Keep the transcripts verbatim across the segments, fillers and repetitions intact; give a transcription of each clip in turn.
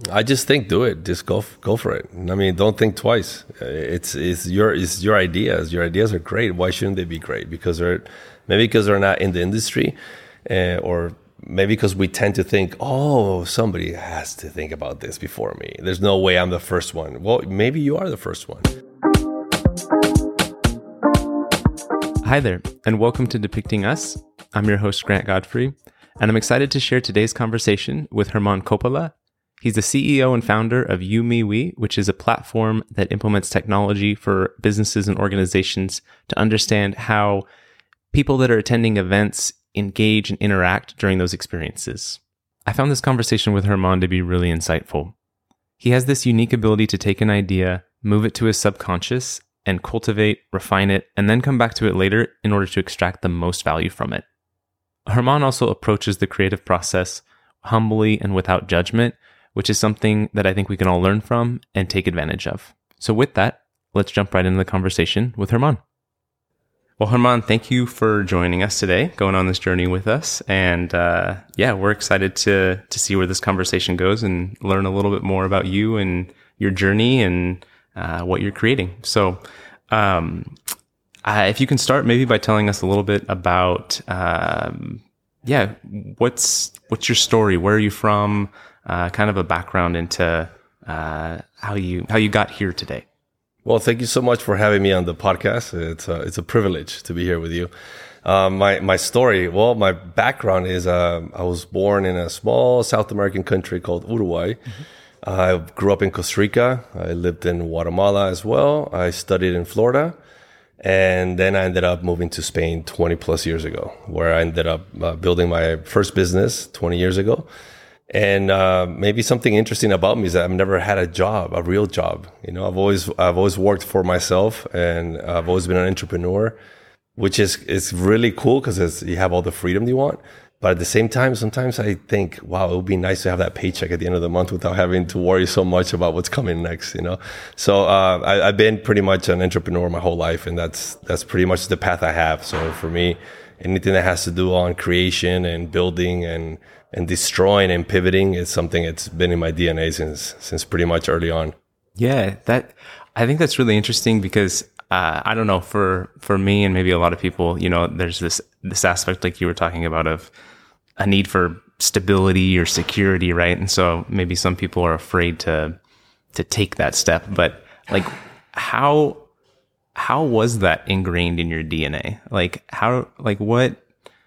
I just think do it. Just go go for it. I mean, don't think twice. It's it's your it's your ideas. Your ideas are great. Why shouldn't they be great? Because they're maybe because they're not in the industry, uh, or maybe because we tend to think, oh, somebody has to think about this before me. There's no way I'm the first one. Well, maybe you are the first one. Hi there, and welcome to Depicting Us. I'm your host, Grant Godfrey, and I'm excited to share today's conversation with Germán Coppola. He's the C E O and founder of YouMeWe, which is a platform that implements technology for businesses and organizations to understand how people that are attending events engage and interact during those experiences. I found this conversation with Germán to be really insightful. He has this unique ability to take an idea, move it to his subconscious, and cultivate, refine it, and then come back to it later in order to extract the most value from it. Germán also approaches the creative process humbly and without judgment, which is something that I think we can all learn from and take advantage of. So with that, let's jump right into the conversation with Germán. Well, Germán, thank you for joining us today, going on this journey with us. And uh, yeah, we're excited to to see where this conversation goes and learn a little bit more about you and your journey and uh, what you're creating. So um, uh, if you can start maybe by telling us a little bit about, um, yeah, what's what's your story? Where are you from? Uh, kind of a background into uh, how you how you got here today. Well, thank you so much for having me on the podcast. It's a, it's a privilege to be here with you. Um, my my story, well, my background is uh, I was born in a small South American country called Uruguay. Mm-hmm. I grew up in Costa Rica. I lived in Guatemala as well. I studied in Florida. And then I ended up moving to Spain twenty plus years ago, where I ended up uh, building my first business twenty years ago. And uh, maybe something interesting about me is that I've never had a job, a real job. You know, I've always I've always worked for myself, and I've always been an entrepreneur, which is is really cool because you have all the freedom you want. But at the same time, sometimes I think, wow, it would be nice to have that paycheck at the end of the month without having to worry so much about what's coming next. You know, so uh, I, I've been pretty much an entrepreneur my whole life, and that's that's pretty much the path I have. So for me, anything that has to do on creation and building and and destroying and pivoting is something that's been in my D N A since since pretty much early on. Yeah, that I think that's really interesting because uh, I don't know, for for me and maybe a lot of people, you know, there's this this aspect like you were talking about of a need for stability or security, right? And so maybe some people are afraid to to take that step. But like, how how was that ingrained in your D N A? Like how like what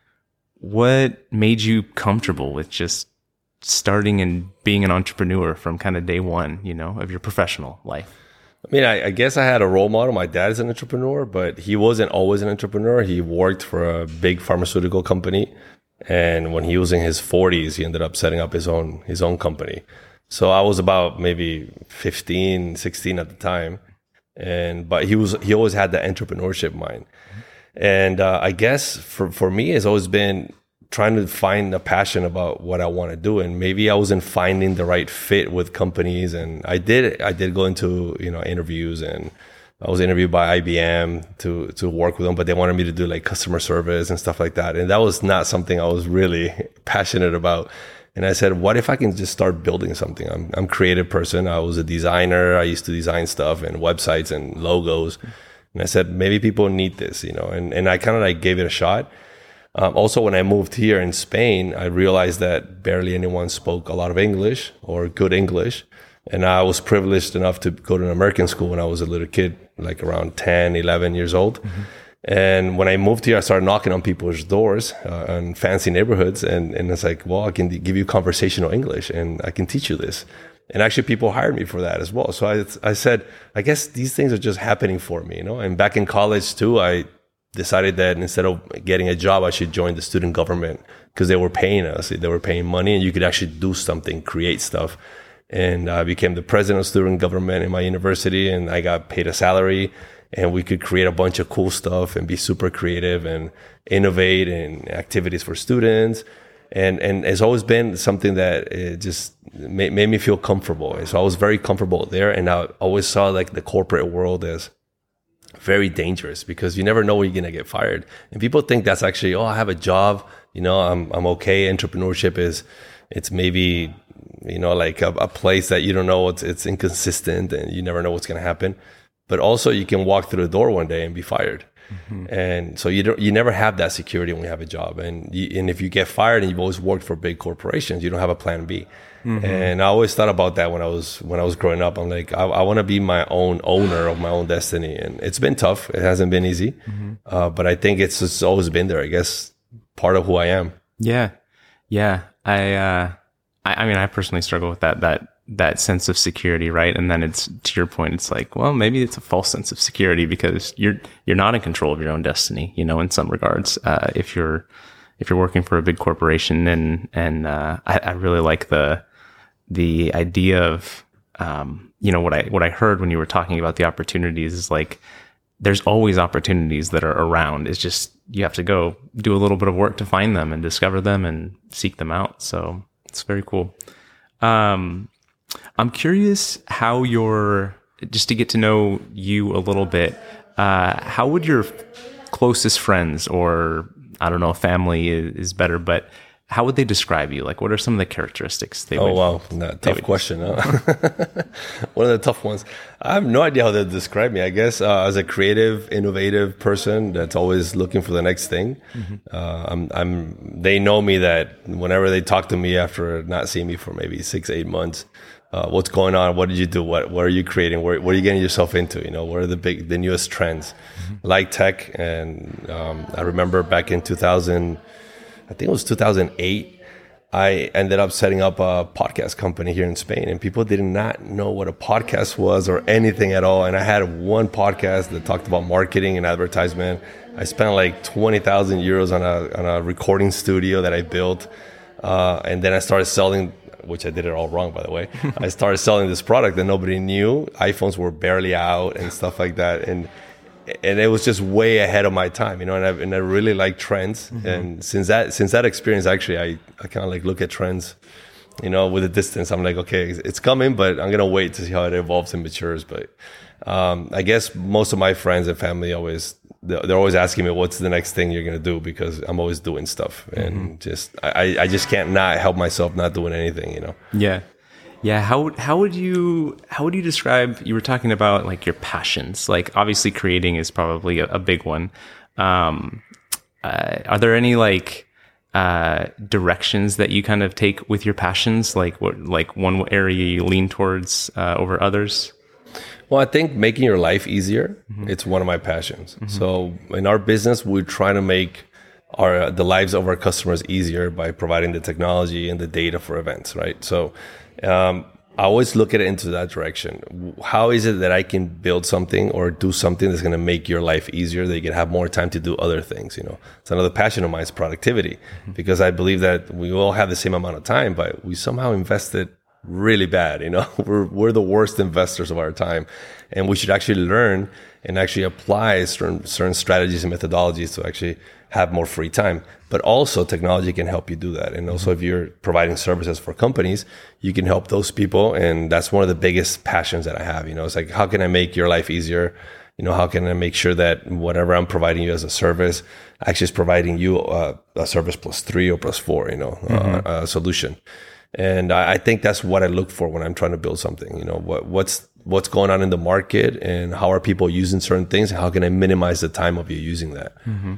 What made you comfortable with just starting and being an entrepreneur from kind of day one, you know, of your professional life? I mean, I, I guess I had a role model. My dad is an entrepreneur, but he wasn't always an entrepreneur. He worked for a big pharmaceutical company. And when he was in his forties, he ended up setting up his own his own company. So I was about maybe fifteen, sixteen at the time. And but he was he always had that entrepreneurship mind. And uh, I guess for, for me, it's always been trying to find a passion about what I want to do. And maybe I wasn't finding the right fit with companies. And I did I did go into, you know, interviews, and I was interviewed by I B M to to work with them, but they wanted me to do like customer service and stuff like that. And that was not something I was really passionate about. And I said, what if I can just start building something? I'm I'm a creative person. I was a designer. I used to design stuff and websites and logos. And I said, maybe people need this, you know, and, and I kind of like gave it a shot. Um, also, when I moved here in Spain, I realized that barely anyone spoke a lot of English or good English. And I was privileged enough to go to an American school when I was a little kid, like around ten, eleven years old. Mm-hmm. And when I moved here, I started knocking on people's doors uh, in fancy neighborhoods. And, and it's like, well, I can give you conversational English and I can teach you this. And actually, people hired me for that as well. So I, I said, I guess these things are just happening for me, you know. And back in college too, I decided that instead of getting a job, I should join the student government because they were paying us. They were paying money, and you could actually do something, create stuff. And I became the president of student government in my university, and I got paid a salary. And we could create a bunch of cool stuff and be super creative and innovate in activities for students. And and it's always been something that it just made, made me feel comfortable. And so I was very comfortable there. And I always saw like the corporate world as very dangerous because you never know when you're going to get fired. And people think that's actually, oh, I have a job, you know, I'm I'm okay. Entrepreneurship is, it's maybe you know, like a, a place that you don't know, it's, it's inconsistent and you never know what's going to happen. But also you can walk through the door one day and be fired. Mm-hmm. And so you don't, you never have that security when you have a job. And you, and if you get fired and you've always worked for big corporations, you don't have a plan B. Mm-hmm. And I always thought about that when I was when I was growing up. I'm like, I, I want to be my own owner of my own destiny. And it's been tough. It hasn't been easy. Mm-hmm. Uh, but I think it's just always been there, I guess, part of who I am. Yeah. Yeah. I, uh, I, I mean, I personally struggle with that, that, that sense of security, right? And then it's, to your point, it's like, well, maybe it's a false sense of security because you're, you're not in control of your own destiny, you know, in some regards, uh, if you're, if you're working for a big corporation. And, and, uh, I, I really like the, the idea of, um, you know, what I, what I heard when you were talking about the opportunities is like, there's always opportunities that are around. It's just, you have to go do a little bit of work to find them and discover them and seek them out. So it's very cool. Um, I'm curious how your, just to get to know you a little bit, uh, how would your closest friends, or I don't know, family is, is better, but how would they describe you? Like, what are some of the characteristics they oh, would? Oh, wow. That, tough question. Huh? One of the tough ones. I have no idea how they describe me. I guess uh, as a creative, innovative person that's always looking for the next thing. Mm-hmm. Uh, I'm, I'm, they know me that whenever they talk to me after not seeing me for maybe six, eight months, uh, what's going on? What did you do? What, what are you creating? Where, what are you getting yourself into? You know, what are the big, the newest trends? Mm-hmm. Like tech. And um, I remember back in two thousand, I think it was two thousand eight, I ended up setting up a podcast company here in Spain, and people did not know what a podcast was or anything at all. And I had one podcast that talked about marketing and advertisement. I spent like twenty thousand euros on a, on a recording studio that I built. Uh, and then I started selling, which I did it all wrong, by the way. I started selling this product that nobody knew. iPhones were barely out and stuff like that. And And it was just way ahead of my time, you know, and I, and I really like trends. Mm-hmm. And since that, since that experience, actually, I, I kind of like look at trends, you know, with a distance. I'm like, okay, it's coming, but I'm going to wait to see how it evolves and matures. But, um, I guess most of my friends and family always, they're always asking me, what's the next thing you're going to do? Because I'm always doing stuff. Mm-hmm. And just, I, I just can't not help myself not doing anything, you know? Yeah. Yeah, how how would you how would you describe? You were talking about like your passions. Like obviously, creating is probably a, a big one. Um, uh, are there any like uh, directions that you kind of take with your passions? Like what like one area you lean towards uh, over others? Well, I think making your life easier. Mm-hmm. It's one of my passions. Mm-hmm. So in our business, we're trying to make our the lives of our customers easier by providing the technology and the data for events, right? So. Um, I always look at it into that direction. How is it that I can build something or do something that's going to make your life easier, that you can have more time to do other things? You know, it's another passion of mine is productivity, mm-hmm. because I believe that we all have the same amount of time, but we somehow invest it really bad. You know, we're, we're the worst investors of our time, and we should actually learn and actually apply certain, certain strategies and methodologies to actually have more free time. But also technology can help you do that. And also if you're providing services for companies, you can help those people. And that's one of the biggest passions that I have. You know, it's like, how can I make your life easier? You know, how can I make sure that whatever I'm providing you as a service actually is providing you a, a service plus three or plus four, you know, mm-hmm. uh, a solution. And I, I think that's what I look for when I'm trying to build something. You know, what, what's, what's going on in the market and how are people using certain things? And how can I minimize the time of you using that? Mm-hmm.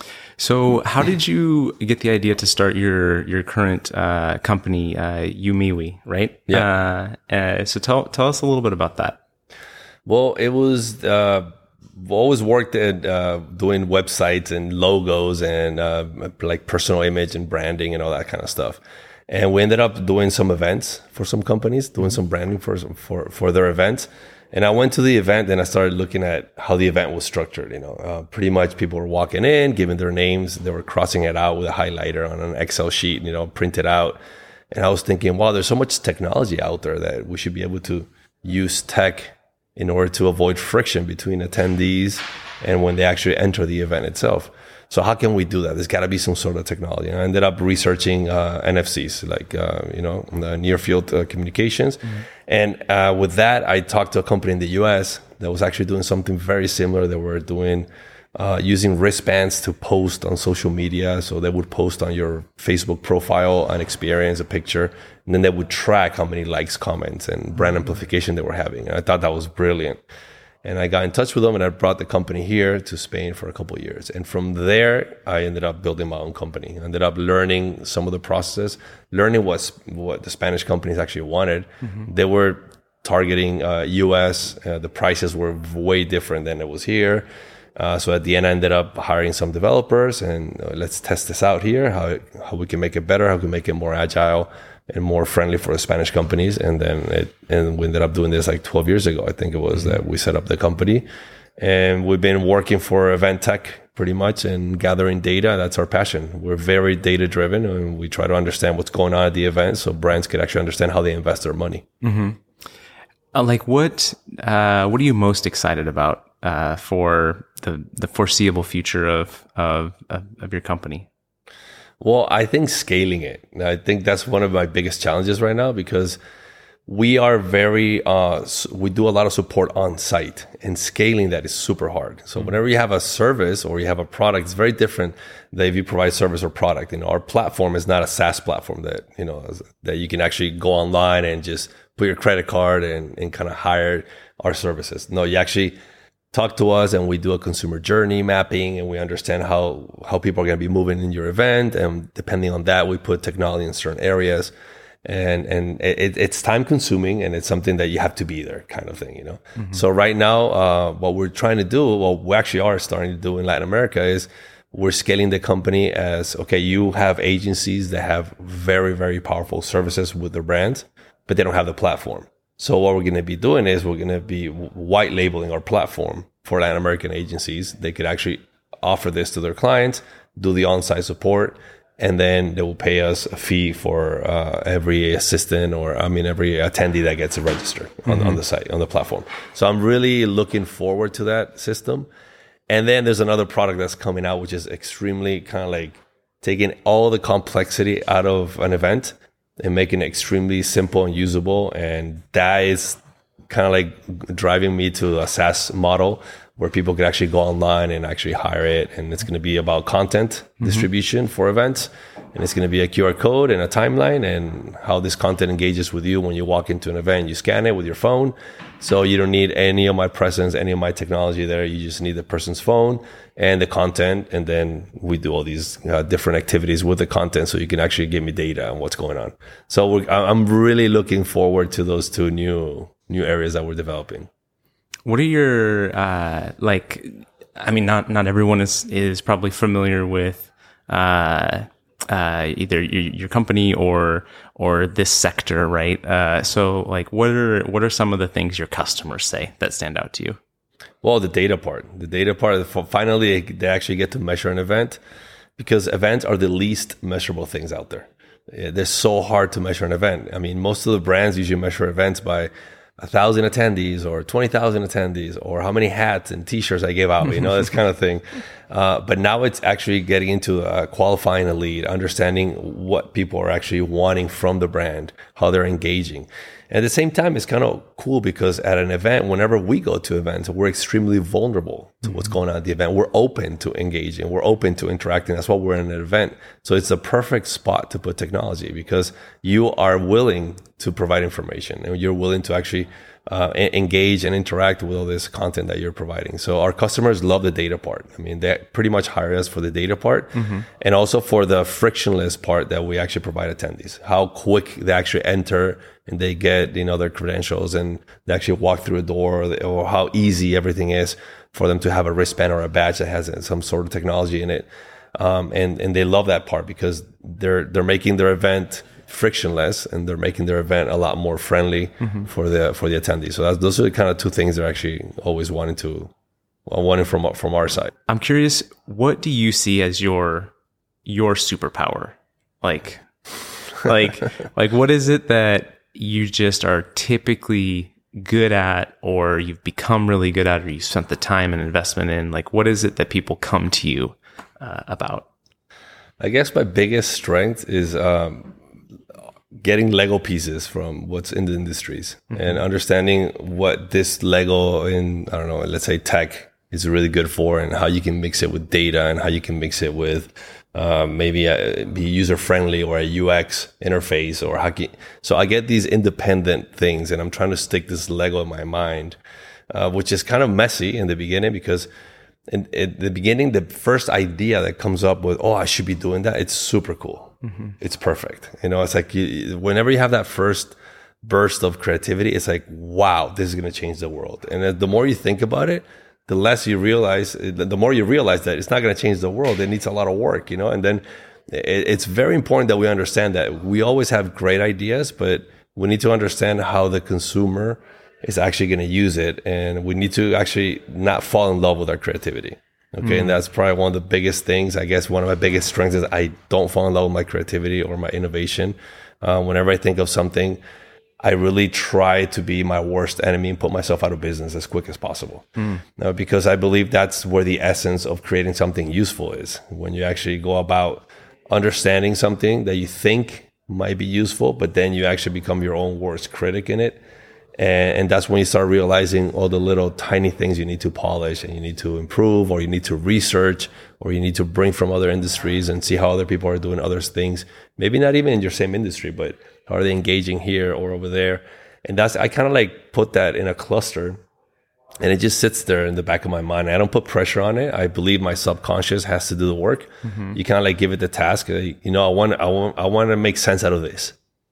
So how did you get the idea to start your your current uh, company, uh, Yumiwi, right? Yeah. Uh, uh, so tell tell us a little bit about that. Well, it was uh, always worked at uh, doing websites and logos and uh, like personal image and branding and all that kind of stuff. And we ended up doing some events for some companies, doing some branding for for for their events. And I went to the event and I started looking at how the event was structured. You know, uh, pretty much people were walking in, giving their names. They were crossing it out with a highlighter on an Excel sheet, you know, print it out. And I was thinking, wow, there's so much technology out there that we should be able to use tech in order to avoid friction between attendees and when they actually enter the event itself. So how can we do that? There's got to be some sort of technology. And I ended up researching uh, N F Cs, like, uh, you know, the near field uh, communications. Mm-hmm. And uh, with that, I talked to a company in the U S that was actually doing something very similar. They were doing uh, using wristbands to post on social media. So they would post on your Facebook profile an experience, a picture, and then they would track how many likes, comments, and brand amplification they were having. And I thought that was brilliant. And I got in touch with them, and I brought the company here to Spain for a couple of years. And from there, I ended up building my own company. I ended up learning some of the processes, learning what, what the Spanish companies actually wanted. Mm-hmm. They were targeting uh, U S. Uh, the prices were way different than it was here. Uh, so at the end, I ended up hiring some developers, and uh, let's test this out here, how how we can make it better, how we can make it more agile and more friendly for the Spanish companies. And then it, and we ended up doing this like twelve years ago, I think it was, that we set up the company. And we've been working for event tech pretty much and gathering data. That's our passion. We're very data driven, and we try to understand what's going on at the event so brands could actually understand how they invest their money. Mm-hmm. Uh, like what, uh, what are you most excited about uh, for the, the foreseeable future of, of, of, of your company? Well, I think scaling it. I think that's one of my biggest challenges right now, because we are very, uh, we do a lot of support on site, and scaling that is super hard. So whenever you have a service or you have a product, it's very different than if you provide service or product. You know, our platform is not a SaaS platform that, you know, that you can actually go online and just put your credit card and, and kind of hire our services. No, you actually talk to us, and we do a consumer journey mapping, and we understand how, how people are going to be moving in your event. And depending on that, we put technology in certain areas. And and it, it's time consuming, and it's something that you have to be there, kind of thing, you know. Mm-hmm. So right now, uh, what we're trying to do, what we actually are starting to do in Latin America, is we're scaling the company as, okay, you have agencies that have very, very powerful services with their brands, but they don't have the platform. So what we're going to be doing is we're going to be white labeling our platform for Latin American agencies. They could actually offer this to their clients, do the on-site support, and then they will pay us a fee for uh, every assistant, or I mean, every attendee that gets a register on, mm-hmm. on the site, on the platform. So I'm really looking forward to that system. And then there's another product that's coming out, which is extremely kind of like taking all the complexity out of an event and making it extremely simple and usable. And that is kind of like driving me to a SaaS model where people can actually go online and actually hire it. And it's going to be about content mm-hmm. distribution for events. And it's going to be a Q R code and a timeline, and how this content engages with you when you walk into an event. You scan it with your phone. So you don't need any of my presence, any of my technology there. You just need the person's phone and the content. And then we do all these uh, different activities with the content, so you can actually give me data on what's going on. So we're, I'm really looking forward to those two new new areas that we're developing. What are your, uh, like, I mean, not, not everyone is, is probably familiar with, uh, uh, either your, your company or, or this sector, right? Uh, so like, what are, what are some of the things your customers say that stand out to you? Well, the data part, the data part, finally they actually get to measure an event, because events are the least measurable things out there. They're so hard to measure an event. I mean, most of the brands usually measure events by a thousand attendees or twenty thousand attendees, or how many hats and t-shirts I gave out, you know, this kind of thing. Uh, but now it's actually getting into uh, qualifying a lead, understanding what people are actually wanting from the brand, how they're engaging. And at the same time, it's kind of cool, because at an event, whenever we go to events, we're extremely vulnerable to what's going on at the event. We're open to engaging. We're open to interacting. That's why we're in an event. So it's a perfect spot to put technology, because you are willing to provide information, and you're willing to actually uh, engage and interact with all this content that you're providing. So our customers love the data part. I mean, they pretty much hire us for the data part, mm-hmm. and also for the frictionless part that we actually provide attendees. How quick they actually enter and they get, you know, their credentials, and they actually walk through a door, or, or how easy everything is for them to have a wristband or a badge that has some sort of technology in it. Um, and, and they love that part, because they're, they're making their event frictionless, and they're making their event a lot more friendly mm-hmm. for the, for the attendees. So that's, those are the kind of two things they're actually always wanting to, well, wanting from, from our side. I'm curious, what do you see as your, your superpower? Like, like, like what is it that you just are typically good at, or you've become really good at, or you spent the time and investment in? Like, what is it that people come to you uh, about? I guess my biggest strength is um, getting Lego pieces from what's in the industries, mm-hmm. and understanding what this Lego in, I don't know, let's say tech is really good for, and how you can mix it with data, and how you can mix it with uh, maybe a, be user friendly or a U X interface, or how can, so I get these independent things, and I'm trying to stick this Lego in my mind, uh, which is kind of messy in the beginning, because in, in the beginning, the first idea that comes up with, oh, I should be doing that, it's super cool. Mm-hmm. It's perfect. You know, it's like you, whenever you have that first burst of creativity, it's like, wow, this is going to change the world. And the more you think about it, the less you realize, the more you realize that it's not going to change the world. It needs a lot of work, you know? And then it's very important that we understand that we always have great ideas, but we need to understand how the consumer is actually going to use it. And we need to actually not fall in love with our creativity. Okay. Mm. And that's probably one of the biggest things. I guess one of my biggest strengths is I don't fall in love with my creativity or my innovation. Uh, whenever I think of something, I really try to be my worst enemy and put myself out of business as quick as possible. Mm. Uh, because I believe that's where the essence of creating something useful is. When you actually go about understanding something that you think might be useful, but then you actually become your own worst critic in it. And, and that's when you start realizing all the little tiny things you need to polish and you need to improve, or you need to research, or you need to bring from other industries and see how other people are doing other things. Maybe not even in your same industry, but how are they engaging here or over there? And that's, I kind of like put that in a cluster, and it just sits there in the back of my mind. I don't put pressure on it. I believe my subconscious has to do the work. Mm-hmm. You kind of like give it the task. You know, I want, I want, I want to make sense out of this.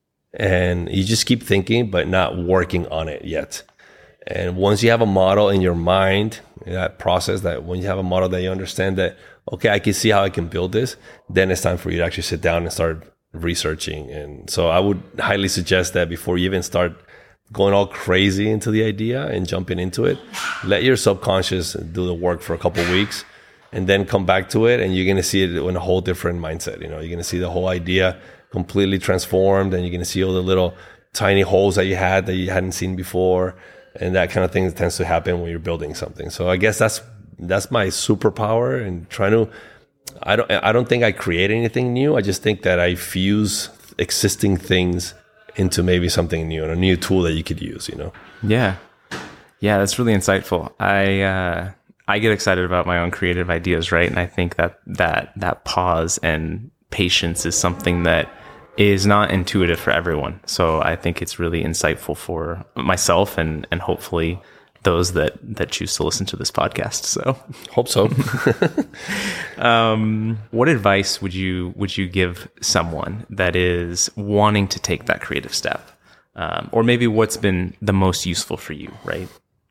And you just keep thinking, but not working on it yet. And once you have a model in your mind, that process, that when you have a model that you understand that, okay, I can see how I can build this, then it's time for you to actually sit down and start researching. And so I would highly suggest that before you even start going all crazy into the idea and jumping into it, let your subconscious do the work for a couple of weeks, and then come back to it, and you're going to see it in a whole different mindset. You know, you're going to see the whole idea completely transformed, and you're going to see all the little tiny holes that you had that you hadn't seen before. And that kind of thing tends to happen when you're building something. So I guess that's, that's my superpower, and trying to, I don't, I don't think I create anything new. I just think that I fuse existing things into maybe something new, and a new tool that you could use, you know? Yeah. Yeah. That's really insightful. I, uh, I get excited about my own creative ideas, right? And I think that, that, that pause and patience is something that is not intuitive for everyone. So I think it's really insightful for myself, and, and hopefully those that, that choose to listen to this podcast. So hope so. um, what advice would you, would you give someone that is wanting to take that creative step? Um, or maybe what's been the most useful for you, right?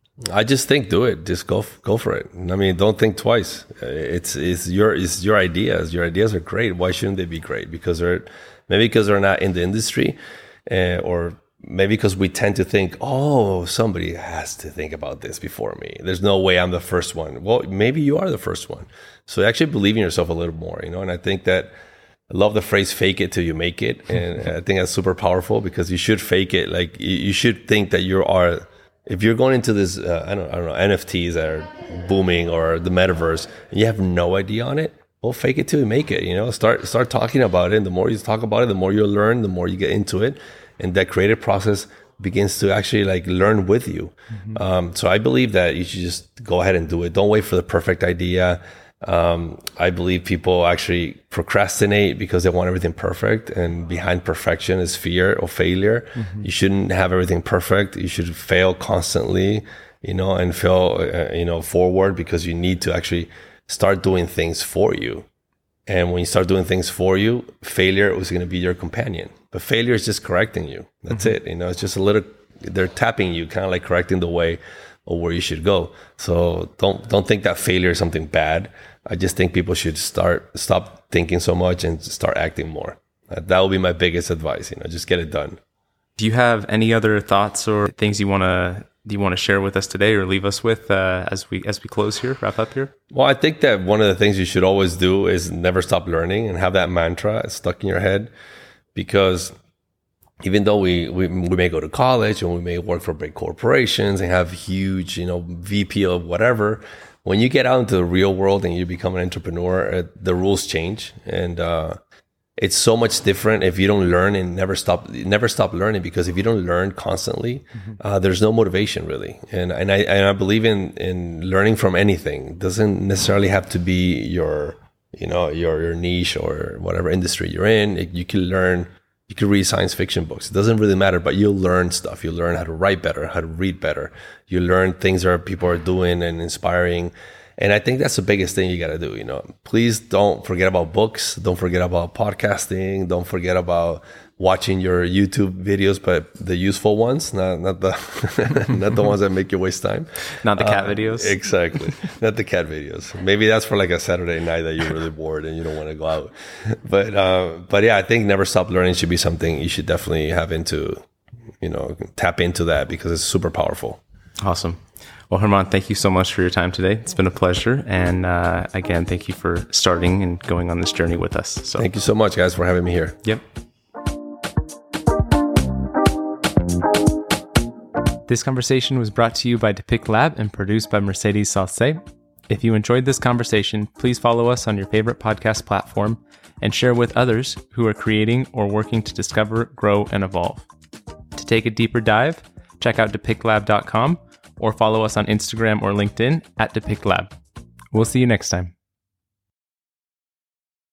I just think, do it. Just go, go for it. I mean, don't think twice. It's, it's your, it's your ideas. Your ideas are great. Why shouldn't they be great? Because they're, maybe because they're not in the industry, uh, or maybe because we tend to think, oh, somebody has to think about this before me. There's no way I'm the first one. Well, maybe you are the first one. So actually believe in yourself a little more, you know. And I think that I love the phrase "fake it till you make it," and I think that's super powerful, because you should fake it. Like you should think that you are. If you're going into this, uh, I don't, I don't know, N F Ts that are booming, or the metaverse, and you have no idea on it, well, fake it till you make it. You know, start start talking about it. And the more you talk about it, the more you'll learn. The more you get into it, and that creative process begins to actually like learn with you. Mm-hmm. Um, so I believe that you should just go ahead and do it. Don't wait for the perfect idea. Um, I believe people actually procrastinate because they want everything perfect, and behind perfection is fear of failure. Mm-hmm. You shouldn't have everything perfect. You should fail constantly, you know, and fail, uh, you know, forward, because you need to actually start doing things for you. And when you start doing things for you, failure is going to be your companion. But failure is just correcting you. That's mm-hmm. it. You know, it's just a little, they're tapping you, kind of like correcting the way or where you should go. So don't don't think that failure is something bad. I just think people should start stop thinking so much and start acting more. That will be my biggest advice. You know, just get it done. Do you have any other thoughts or things you want to do you want to share with us today, or leave us with uh, as we as we close here, wrap up here? Well, I think that one of the things you should always do is never stop learning, and have that mantra stuck in your head, because even though we, we we may go to college and we may work for big corporations and have huge, you know, V P of whatever, when you get out into the real world and you become an entrepreneur, uh, the rules change. And uh, it's so much different if you don't learn and never stop, never stop learning. Because if you don't learn constantly, mm-hmm. uh, there's no motivation really. And and I and I believe in in learning from anything. It doesn't necessarily have to be your you know your your niche or whatever industry you're in. It, you can learn. You can read science fiction books. It doesn't really matter, but you'll learn stuff. You learn how to write better, how to read better. You learn things that people are doing and inspiring. And I think that's the biggest thing you got to do. You know, please don't forget about books. Don't forget about podcasting. Don't forget about watching your YouTube videos, but the useful ones, not not the not the ones that make you waste time. Not the cat uh, videos. Exactly, not the cat videos. Maybe that's for like a Saturday night that you're really bored and you don't want to go out. But uh, but yeah, I think never stop learning should be something you should definitely have into, you know, tap into that because it's super powerful. Awesome. Well, German, thank you so much for your time today. It's been a pleasure. And uh, again, thank you for starting and going on this journey with us. So thank you so much, guys, for having me here. Yep. This conversation was brought to you by Depict Lab and produced by Mercedes Salce. If you enjoyed this conversation, please follow us on your favorite podcast platform and share with others who are creating or working to discover, grow, and evolve. To take a deeper dive, check out depict lab dot com or follow us on Instagram or LinkedIn at Depict Lab. We'll see you next time.